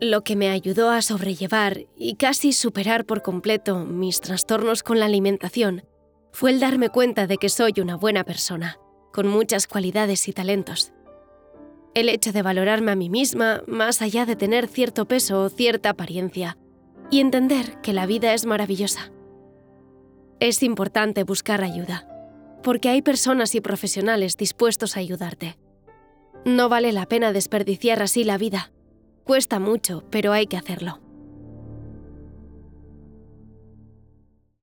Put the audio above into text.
Lo que me ayudó a sobrellevar y casi superar por completo mis trastornos con la alimentación fue el darme cuenta de que soy una buena persona, con muchas cualidades y talentos. El hecho de valorarme a mí misma, más allá de tener cierto peso o cierta apariencia, y entender que la vida es maravillosa. Es importante buscar ayuda, porque hay personas y profesionales dispuestos a ayudarte. No vale la pena desperdiciar así la vida. Cuesta mucho, pero hay que hacerlo.